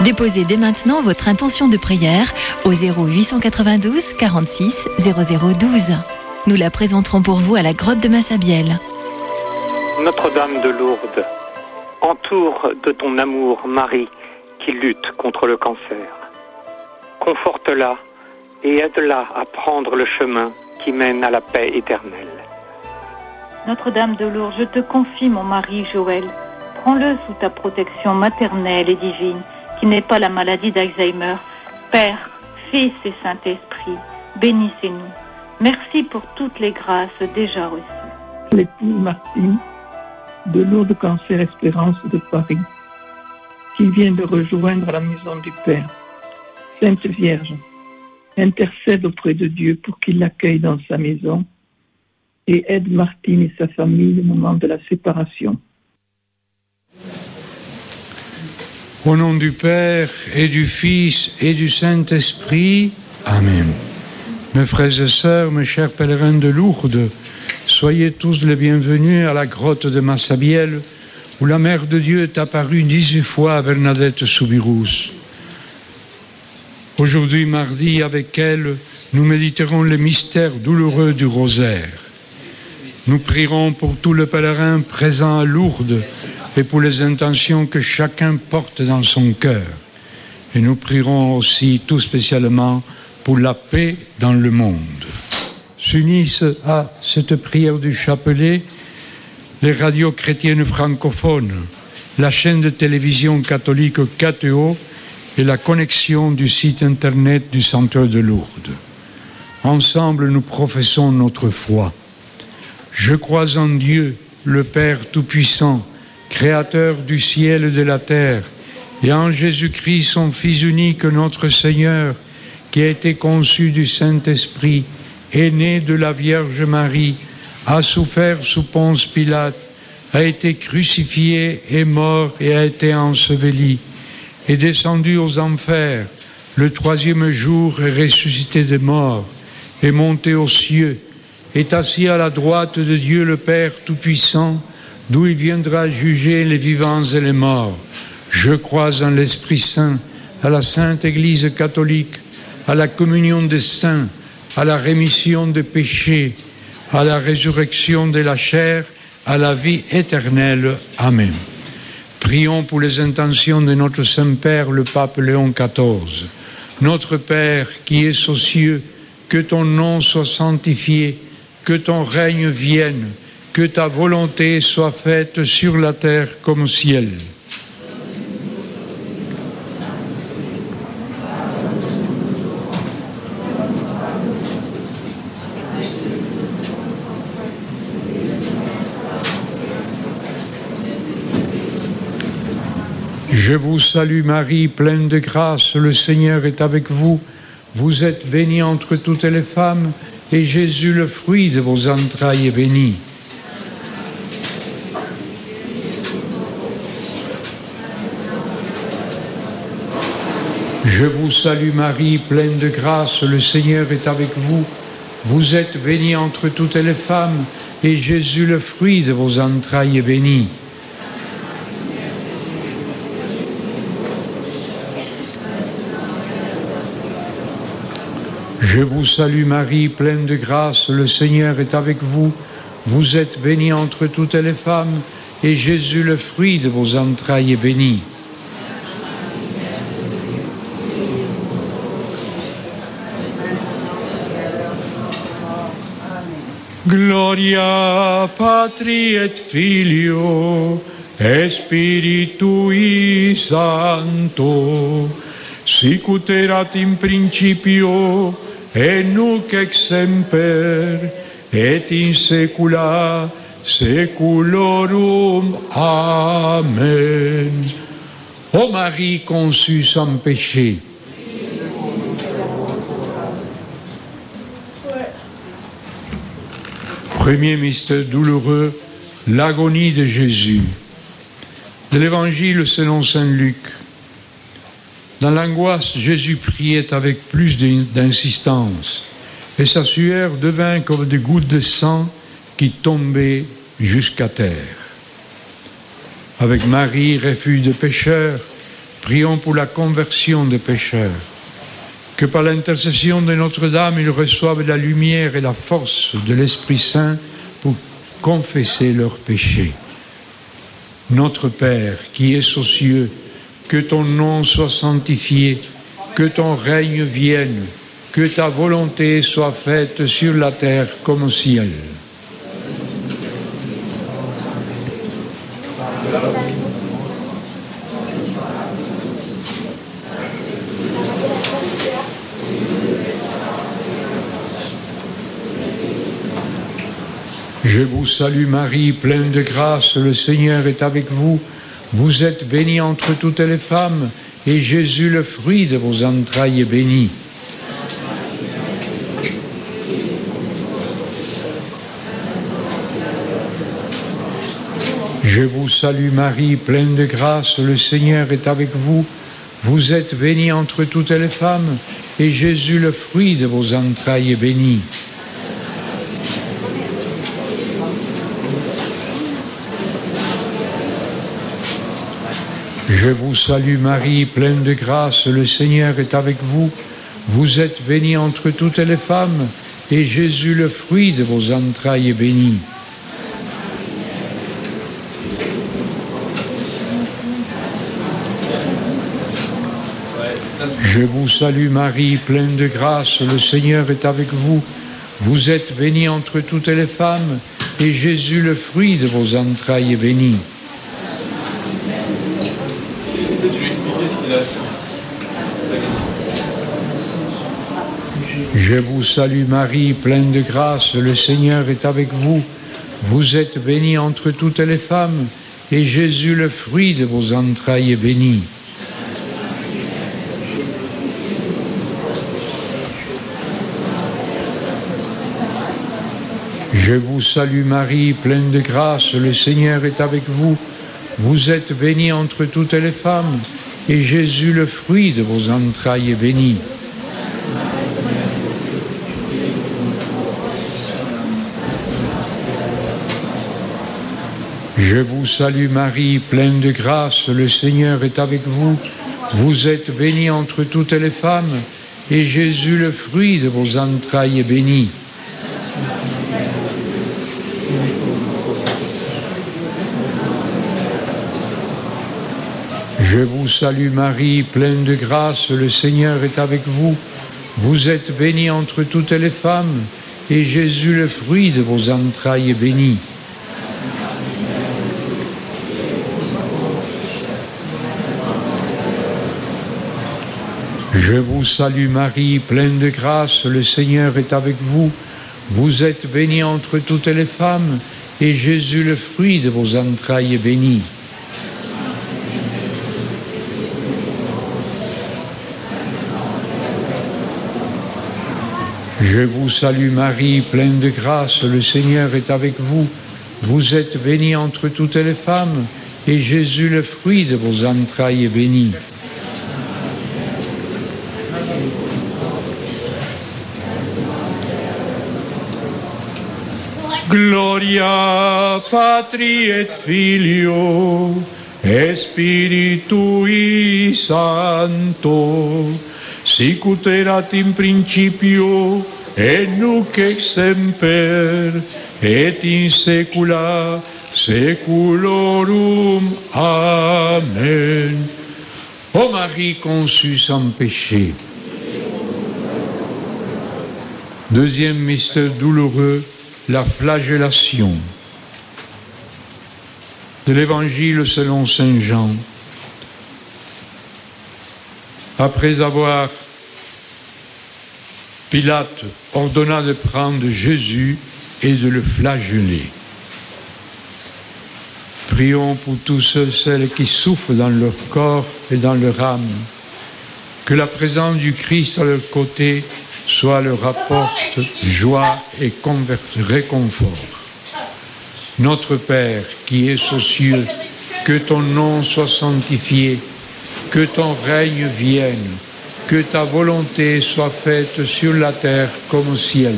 Déposez dès maintenant votre intention de prière au 0892 46 0012. Nous la présenterons pour vous à la grotte de Massabielle. Notre-Dame de Lourdes, entoure de ton amour Marie qui lutte contre le cancer. Conforte-la et aide-la à prendre le chemin qui mène à la paix éternelle. Notre-Dame de Lourdes, je te confie mon mari Joël. Prends-le sous ta protection maternelle et divine, qui n'est pas la maladie d'Alzheimer. Père, Fils et Saint-Esprit, bénissez-nous. Merci pour toutes les grâces déjà reçues. L'épouse Martine de Lourdes Cancer Espérance de Paris, qui vient de rejoindre la maison du Père. Sainte Vierge, intercède auprès de Dieu pour qu'il l'accueille dans sa maison et aide Martine et sa famille au moment de la séparation. Au nom du Père et du Fils et du Saint-Esprit, Amen. Mes frères et sœurs, mes chers pèlerins de Lourdes, soyez tous les bienvenus à la grotte de Massabielle, où la Mère de Dieu est apparue 18 fois à Bernadette Soubirous. Aujourd'hui, mardi, avec elle, nous méditerons les mystères douloureux du rosaire. Nous prierons pour tous les pèlerins présents à Lourdes et pour les intentions que chacun porte dans son cœur. Et nous prierons aussi tout spécialement pour la paix dans le monde. S'unissent à cette prière du chapelet les radios chrétiennes francophones, la chaîne de télévision catholique KTO et la connexion du site internet du Centre de Lourdes. Ensemble, nous professons notre foi. Je crois en Dieu, le Père Tout-Puissant, Créateur du ciel et de la terre, et en Jésus-Christ, son Fils unique, notre Seigneur, qui a été conçu du Saint-Esprit, est né de la Vierge Marie, a souffert sous Ponce Pilate, a été crucifié, est mort et a été enseveli, est descendu aux enfers, le troisième jour est ressuscité des morts, est monté aux cieux, est assis à la droite de Dieu le Père Tout-Puissant, d'où il viendra juger les vivants et les morts. Je crois en l'Esprit Saint, à la Sainte Église catholique, à la communion des saints, à la rémission des péchés, à la résurrection de la chair, à la vie éternelle. Amen. Prions pour les intentions de notre Saint-Père, le Pape Léon XIV. Notre Père qui es aux cieux, que ton nom soit sanctifié, que ton règne vienne, que ta volonté soit faite sur la terre comme au ciel. Je vous salue Marie, pleine de grâce, le Seigneur est avec vous. Vous êtes bénie entre toutes les femmes, et Jésus, le fruit de vos entrailles, est béni. Je vous salue Marie, pleine de grâce, le Seigneur est avec vous. Vous êtes bénie entre toutes les femmes, et Jésus, le fruit de vos entrailles, est béni. Je vous salue Marie, pleine de grâce, le Seigneur est avec vous. Vous êtes bénie entre toutes les femmes, et Jésus, le fruit de vos entrailles, est béni. Gloria Patri et Filio et Spiritui Sancto, sicut erat in principio et nunc et semper et in saecula saeculorum. Amen. Ô Marie conçue sans péché, premier mystère douloureux, l'agonie de Jésus. De l'Évangile selon saint Luc. Dans l'angoisse, Jésus priait avec plus d'insistance, et sa sueur devint comme des gouttes de sang qui tombaient jusqu'à terre. Avec Marie, refuge de pécheurs, prions pour la conversion des pécheurs. Que par l'intercession de Notre-Dame, ils reçoivent la lumière et la force de l'Esprit Saint pour confesser leurs péchés. Notre Père, qui es aux cieux, que ton nom soit sanctifié, que ton règne vienne, que ta volonté soit faite sur la terre comme au ciel. Je vous salue Marie, pleine de grâce, le Seigneur est avec vous. Vous êtes bénie entre toutes les femmes, et Jésus, le fruit de vos entrailles, est béni. Je vous salue Marie, pleine de grâce, le Seigneur est avec vous. Vous êtes bénie entre toutes les femmes, et Jésus, le fruit de vos entrailles, est béni. Je vous salue Marie, pleine de grâce, le Seigneur est avec vous. Vous êtes bénie entre toutes les femmes, et Jésus, le fruit de vos entrailles, est béni. Je vous salue Marie, pleine de grâce, le Seigneur est avec vous. Vous êtes bénie entre toutes les femmes, et Jésus, le fruit de vos entrailles, est béni. Je vous salue Marie, pleine de grâce, le Seigneur est avec vous. Vous êtes bénie entre toutes les femmes, et Jésus, le fruit de vos entrailles, est béni. Je vous salue Marie, pleine de grâce, le Seigneur est avec vous. Vous êtes bénie entre toutes les femmes, et Jésus, le fruit de vos entrailles, est béni. Je vous salue Marie, pleine de grâce, le Seigneur est avec vous. Vous êtes bénie entre toutes les femmes, et Jésus, le fruit de vos entrailles, est béni. Je vous salue Marie, pleine de grâce, le Seigneur est avec vous. Vous êtes bénie entre toutes les femmes, et Jésus, le fruit de vos entrailles, est béni. Je vous salue Marie, pleine de grâce, le Seigneur est avec vous. Vous êtes bénie entre toutes les femmes, et Jésus, le fruit de vos entrailles, est béni. Je vous salue Marie, pleine de grâce, le Seigneur est avec vous. Vous êtes bénie entre toutes les femmes, et Jésus, le fruit de vos entrailles, est béni. Gloria Patri et Filio et Spiritui Sancto, sicut erat in principio et nunc et semper et in saecula saeculorum. Amen. Ô Marie conçue sans péché. Deuxième mystère douloureux, la flagellation. De l'Évangile selon saint Jean. Après avoir, Pilate ordonna de prendre Jésus et de le flageller. Prions pour tous ceux et celles qui souffrent dans leur corps et dans leur âme, que la présence du Christ à leur côté soit leur apporte joie et réconfort. Notre Père qui es aux cieux, que ton nom soit sanctifié, que ton règne vienne, que ta volonté soit faite sur la terre comme au ciel.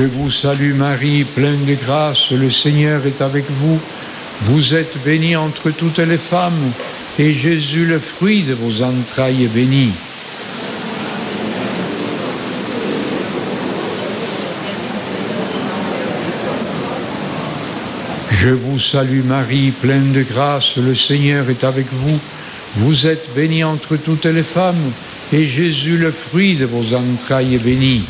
Je vous salue Marie, pleine de grâce, le Seigneur est avec vous. Vous êtes bénie entre toutes les femmes, et Jésus, le fruit de vos entrailles, est béni. Je vous salue Marie, pleine de grâce, le Seigneur est avec vous. Vous êtes bénie entre toutes les femmes, et Jésus, le fruit de vos entrailles, est béni.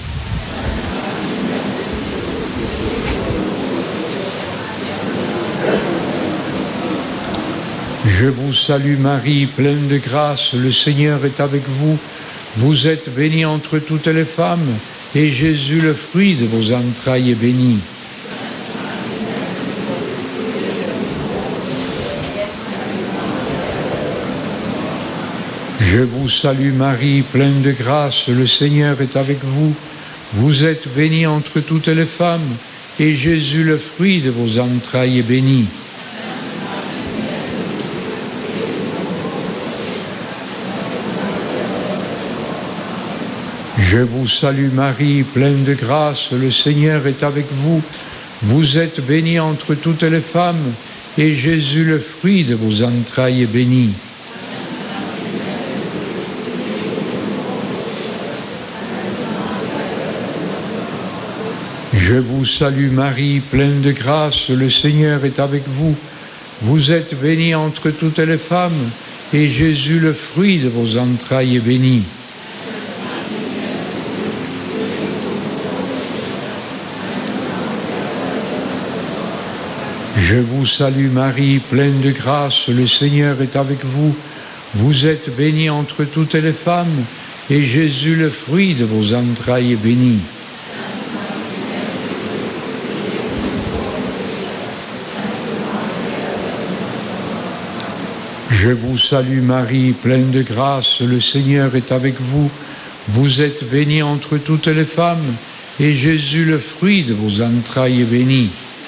Je vous salue Marie, pleine de grâce, le Seigneur est avec vous. Vous êtes bénie entre toutes les femmes, et Jésus, le fruit de vos entrailles, est béni. Je vous salue Marie, pleine de grâce, le Seigneur est avec vous. Vous êtes bénie entre toutes les femmes, et Jésus, le fruit de vos entrailles, est béni. Je vous salue Marie, pleine de grâce, le Seigneur est avec vous. Vous êtes bénie entre toutes les femmes, et Jésus, le fruit de vos entrailles, est béni. Je vous salue Marie, pleine de grâce, le Seigneur est avec vous. Vous êtes bénie entre toutes les femmes, et Jésus, le fruit de vos entrailles, est béni. Je vous salue Marie, pleine de grâce, le Seigneur est avec vous. Vous êtes bénie entre toutes les femmes, et Jésus, le fruit de vos entrailles, est béni. Je vous salue Marie, pleine de grâce, le Seigneur est avec vous. Vous êtes bénie entre toutes les femmes, et Jésus, le fruit de vos entrailles, est béni.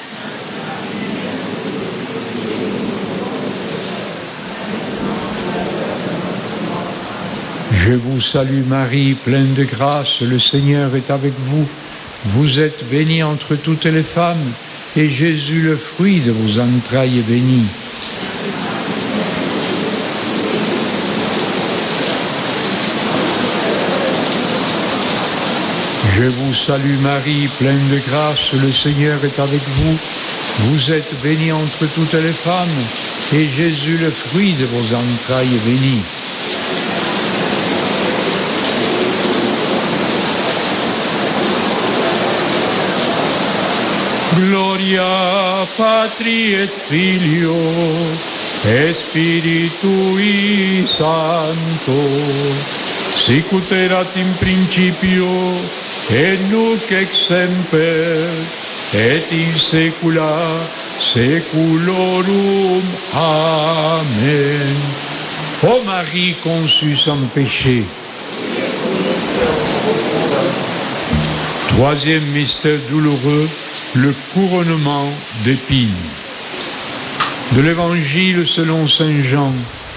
Je vous salue Marie, pleine de grâce, le Seigneur est avec vous. Vous êtes bénie entre toutes les femmes, et Jésus, le fruit de vos entrailles, est béni. Je vous salue Marie, pleine de grâce, le Seigneur est avec vous. Vous êtes bénie entre toutes les femmes, et Jésus, le fruit de vos entrailles, est béni. Gloria Patri et Filio, et Spiritui Sancto, sicut erat in principio, et nunc et semper, et in saecula saeculorum. Amen. Ô Marie conçue sans péché. Troisième mystère douloureux, le couronnement d'épines. De l'Évangile selon saint Jean.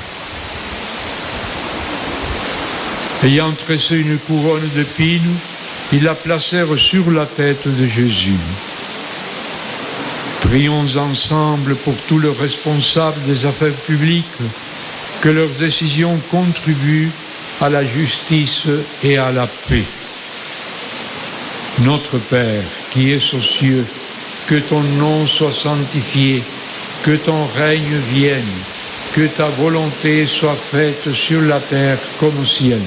Ayant tressé une couronne d'épines, ils la placèrent sur la tête de Jésus. Prions ensemble pour tous les responsables des affaires publiques, que leurs décisions contribuent à la justice et à la paix. Notre Père, qui es aux cieux, que ton nom soit sanctifié, que ton règne vienne, que ta volonté soit faite sur la terre comme au ciel.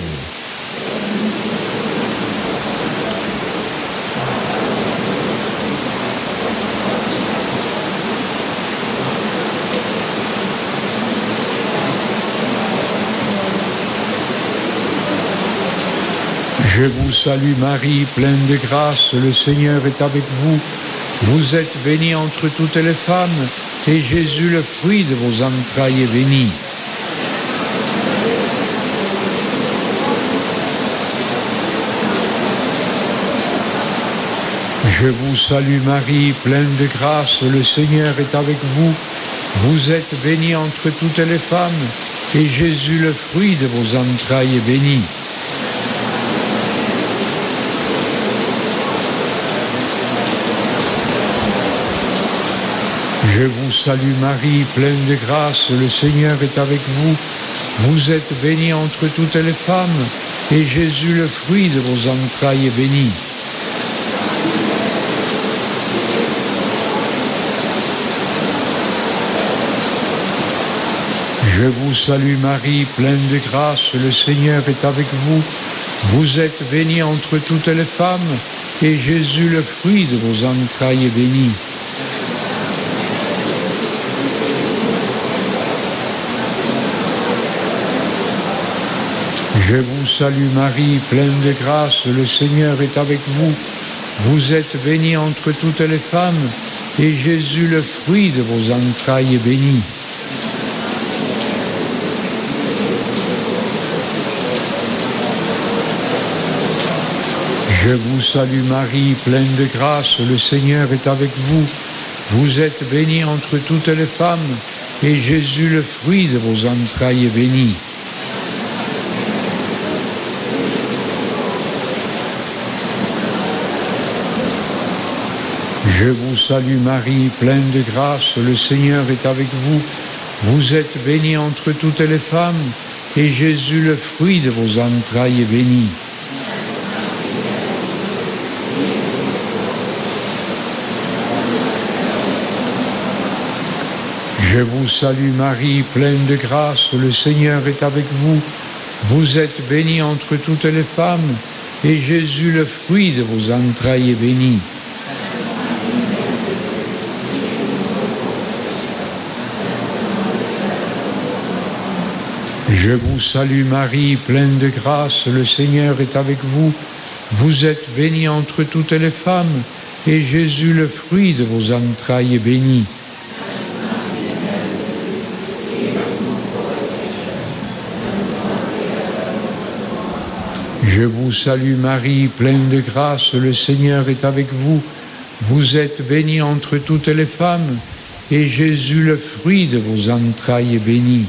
Je vous salue Marie, pleine de grâce, le Seigneur est avec vous. Vous êtes bénie entre toutes les femmes, et Jésus, le fruit de vos entrailles, est béni. Je vous salue Marie, pleine de grâce, le Seigneur est avec vous. Vous êtes bénie entre toutes les femmes, et Jésus, le fruit de vos entrailles, est béni. Je vous salue Marie, pleine de grâce, le Seigneur est avec vous. Vous êtes bénie entre toutes les femmes, et Jésus, le fruit de vos entrailles, est béni. Je vous salue Marie, pleine de grâce, le Seigneur est avec vous. Vous êtes bénie entre toutes les femmes, et Jésus, le fruit de vos entrailles, est béni. Je vous salue Marie, pleine de grâce, le Seigneur est avec vous. Vous êtes bénie entre toutes les femmes, et Jésus, le fruit de vos entrailles, est béni. Je vous salue Marie, pleine de grâce, le Seigneur est avec vous. Vous êtes bénie entre toutes les femmes, et Jésus, le fruit de vos entrailles, est béni. Je vous salue Marie, pleine de grâce, le Seigneur est avec vous. Vous êtes bénie entre toutes les femmes, et Jésus, le fruit de vos entrailles, est béni. Je vous salue Marie, pleine de grâce, le Seigneur est avec vous. Vous êtes bénie entre toutes les femmes, et Jésus, le fruit de vos entrailles, est béni. Je vous salue Marie, pleine de grâce, le Seigneur est avec vous. Vous êtes bénie entre toutes les femmes, et Jésus, le fruit de vos entrailles, est béni. Je vous salue Marie, pleine de grâce, le Seigneur est avec vous. Vous êtes bénie entre toutes les femmes, et Jésus, le fruit de vos entrailles, est béni.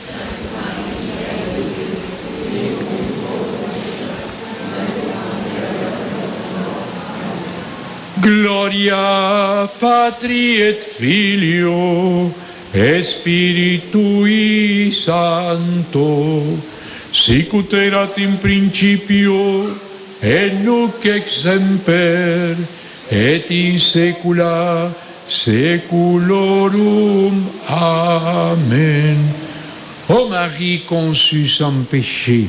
Gloria Patri et Filio et Spiritui Sancto, sicut erat in principio et nunc et semper et in saecula saeculorum. Amen. Ô Marie conçue sans péché.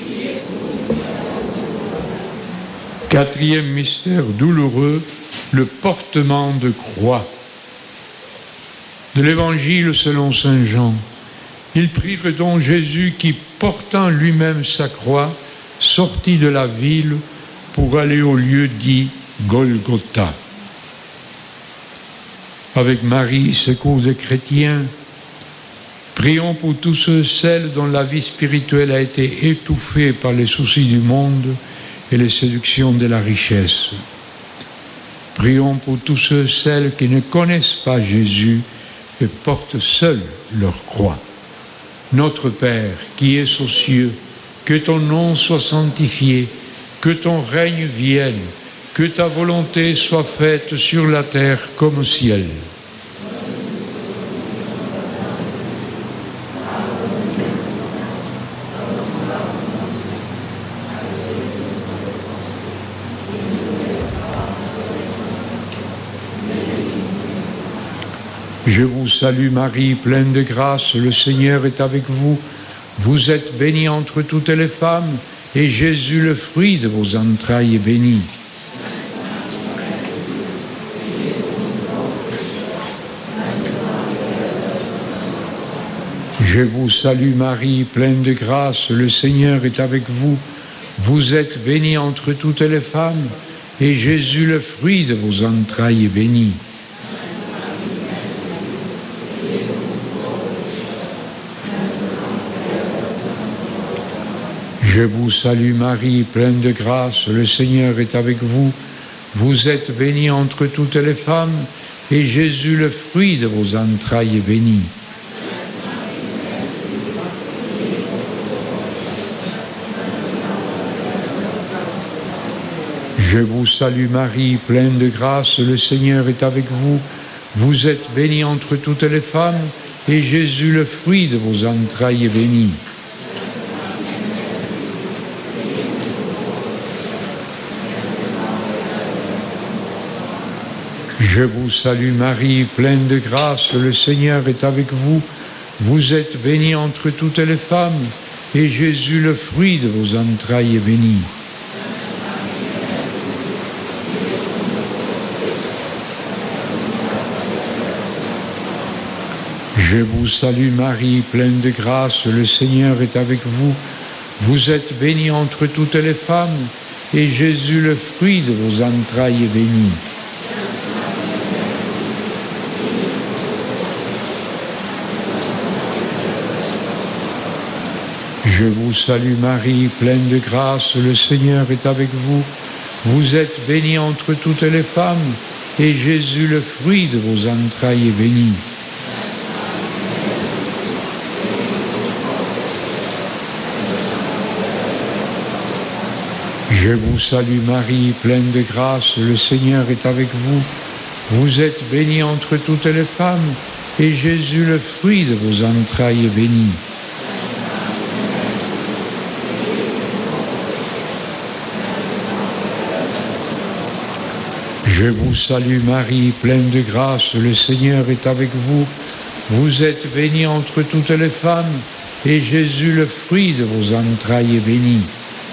Quatrième mystère douloureux, le portement de croix. De l'Évangile selon saint Jean. Ils prirent donc Jésus qui, portant lui-même sa croix, sortit de la ville pour aller au lieu dit Golgotha. Avec Marie, secours des chrétiens, prions pour tous ceux, celles dont la vie spirituelle a été étouffée par les soucis du monde et les séductions de la richesse. Prions pour tous ceux, celles qui ne connaissent pas Jésus et portent seuls leur croix. Notre Père, qui es aux cieux, que ton nom soit sanctifié, que ton règne vienne, que ta volonté soit faite sur la terre comme au ciel. Je vous salue Marie, pleine de grâce, le Seigneur est avec vous. Vous êtes bénie entre toutes les femmes, et Jésus, le fruit de vos entrailles, est béni. Je vous salue Marie, pleine de grâce, le Seigneur est avec vous. Vous êtes bénie entre toutes les femmes, et Jésus, le fruit de vos entrailles, est béni. Je vous salue Marie, pleine de grâce, le Seigneur est avec vous. Vous êtes bénie entre toutes les femmes, et Jésus, le fruit de vos entrailles, est béni. Je vous salue Marie, pleine de grâce, le Seigneur est avec vous. Vous êtes bénie entre toutes les femmes, et Jésus, le fruit de vos entrailles, est béni. Je vous salue Marie, pleine de grâce, le Seigneur est avec vous. Vous êtes bénie entre toutes les femmes, et Jésus, le fruit de vos entrailles, est béni. Je vous salue Marie, pleine de grâce, le Seigneur est avec vous. Vous êtes bénie entre toutes les femmes, et Jésus, le fruit de vos entrailles, est béni. Je vous salue Marie, pleine de grâce, le Seigneur est avec vous. Vous êtes bénie entre toutes les femmes, et Jésus, le fruit de vos entrailles, est béni. Je vous salue Marie, pleine de grâce, le Seigneur est avec vous. Vous êtes bénie entre toutes les femmes, et Jésus, le fruit de vos entrailles, est béni. Je vous salue Marie, pleine de grâce, le Seigneur est avec vous. Vous êtes bénie entre toutes les femmes, et Jésus, le fruit de vos entrailles, est béni.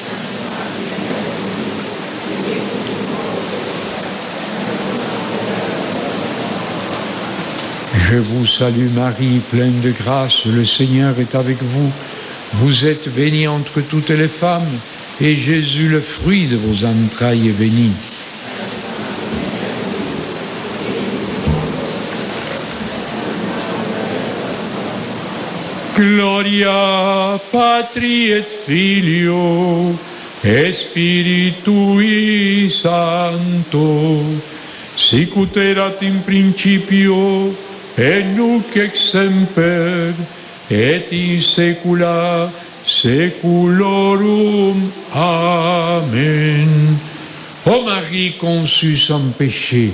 Je vous salue Marie, pleine de grâce, le Seigneur est avec vous. Vous êtes bénie entre toutes les femmes, et Jésus, le fruit de vos entrailles, est béni. Gloria Patri et Filio et Spiritui Sancto, sicut erat in principio et nunc et semper et in saecula saeculorum. Amen. Ô Marie conçue sans péché.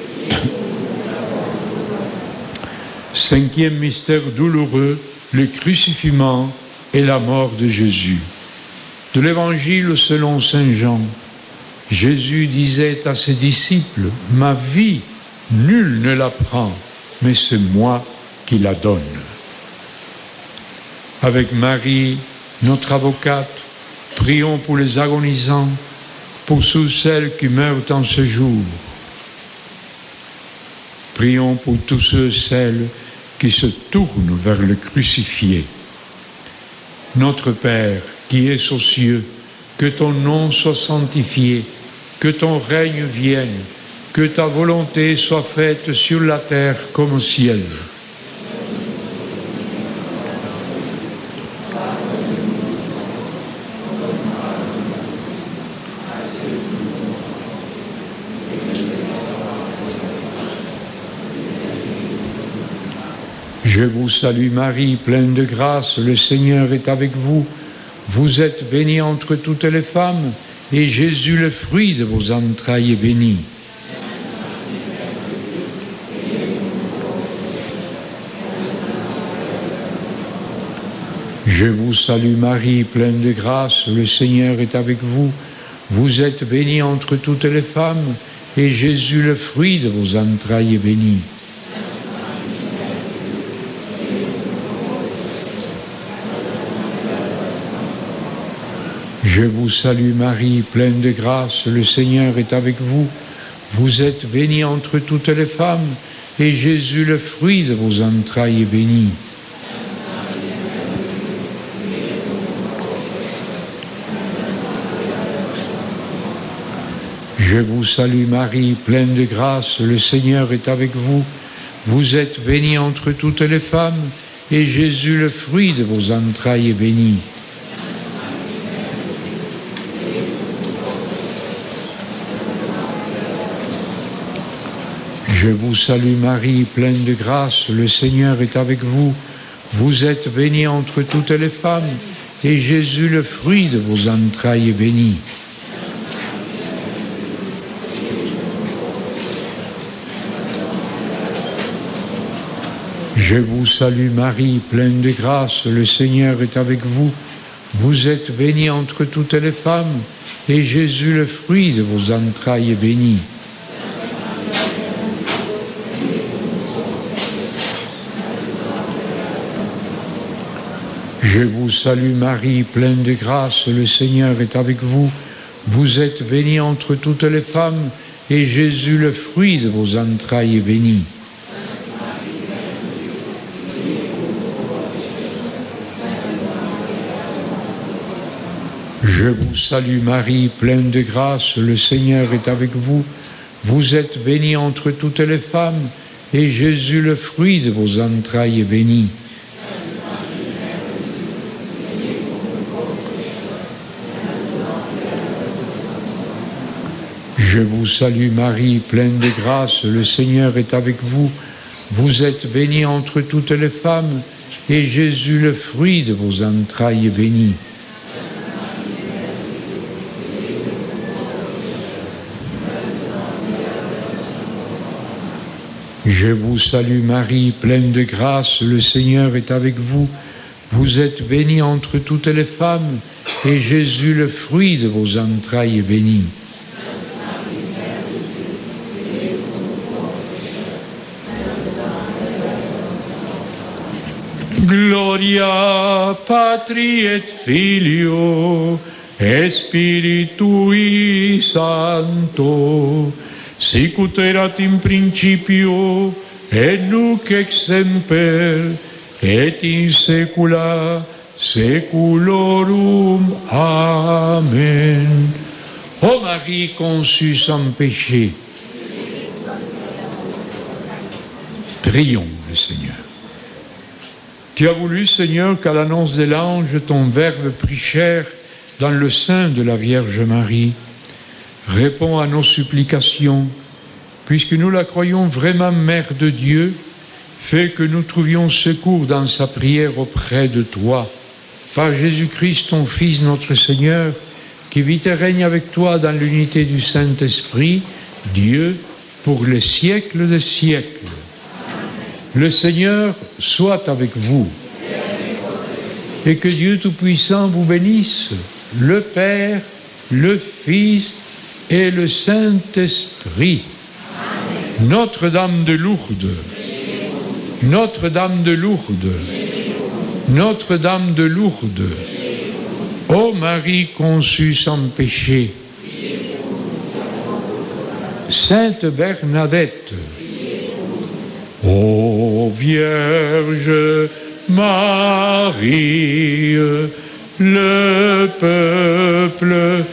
Cinquième mystère douloureux, le crucifixion et la mort de Jésus. De l'Évangile selon saint Jean, Jésus disait à ses disciples, « Ma vie, nul ne la prend, mais c'est moi qui la donne. » Avec Marie, notre avocate, prions pour les agonisants, pour tous celles qui meurent en ce jour. Prions pour tous ceux et celles qui se tournent vers le crucifié. Notre Père, qui es aux cieux, que ton nom soit sanctifié, que ton règne vienne, que ta volonté soit faite sur la terre comme au ciel. Je vous salue Marie, pleine de grâce, le Seigneur est avec vous. Vous êtes bénie entre toutes les femmes, et Jésus, le fruit de vos entrailles, est béni. Je vous salue Marie, pleine de grâce, le Seigneur est avec vous. Vous êtes bénie entre toutes les femmes, et Jésus, le fruit de vos entrailles, est béni. Je vous salue Marie, pleine de grâce, le Seigneur est avec vous. Vous êtes bénie entre toutes les femmes, et Jésus, le fruit de vos entrailles, est béni. Je vous salue Marie, pleine de grâce, le Seigneur est avec vous. Vous êtes bénie entre toutes les femmes, et Jésus, le fruit de vos entrailles, est béni. Je vous salue Marie, pleine de grâce, le Seigneur est avec vous. Vous êtes bénie entre toutes les femmes, et Jésus, le fruit de vos entrailles, est béni. Je vous salue Marie, pleine de grâce, le Seigneur est avec vous. Vous êtes bénie entre toutes les femmes, et Jésus, le fruit de vos entrailles, est béni. Je vous salue Marie, pleine de grâce, le Seigneur est avec vous. Vous êtes bénie entre toutes les femmes, et Jésus, le fruit de vos entrailles, est béni. Je vous salue Marie, pleine de grâce, le Seigneur est avec vous. Vous êtes bénie entre toutes les femmes, et Jésus, le fruit de vos entrailles, est béni. Je vous salue Marie, pleine de grâce, le Seigneur est avec vous. Vous êtes bénie entre toutes les femmes, et Jésus, le fruit de vos entrailles, est béni. Je vous salue Marie, pleine de grâce, le Seigneur est avec vous. Vous êtes bénie entre toutes les femmes, et Jésus, le fruit de vos entrailles, est béni. Gloria Patri et Filio et Spiritui Sancto, sicut erat in principio et nunc et semper et in saecula saeculorum. Amen. Ô Marie conçue sans péché, prions le Seigneur. Tu as voulu, Seigneur, qu'à l'annonce de l'ange, ton Verbe prit chair dans le sein de la Vierge Marie. Réponds à nos supplications, puisque nous la croyons vraiment Mère de Dieu, fais que nous trouvions secours dans sa prière auprès de toi. Par Jésus-Christ, ton Fils, notre Seigneur, qui vit et règne avec toi dans l'unité du Saint-Esprit, Dieu, pour les siècles des siècles. Le Seigneur soit avec vous, et que Dieu Tout-Puissant vous bénisse, le Père, le Fils et le Saint-Esprit. Amen. Notre-Dame de Lourdes, Notre-Dame de Lourdes, Notre-Dame de Lourdes, ô Marie conçue sans péché, Sainte Bernadette, ô Vierge Marie, le peuple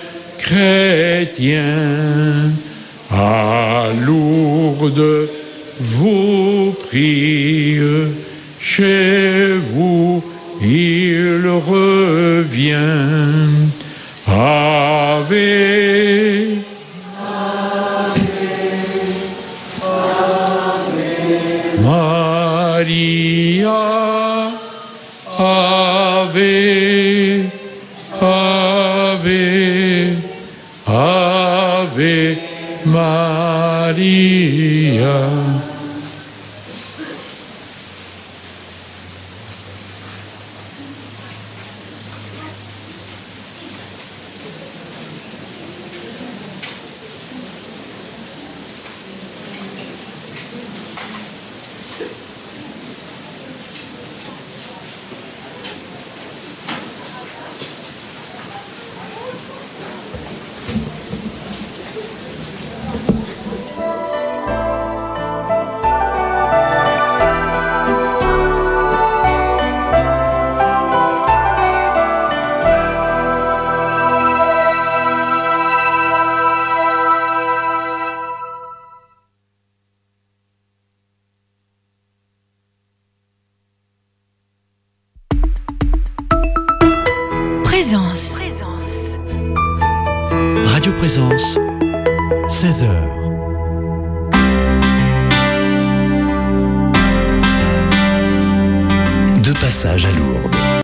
chrétien à Lourdes vous prie, chez vous il revient. Ave, Maria, Ave, Ave, Ave Maria. Radio Présence, 16h. De passage à Lourdes.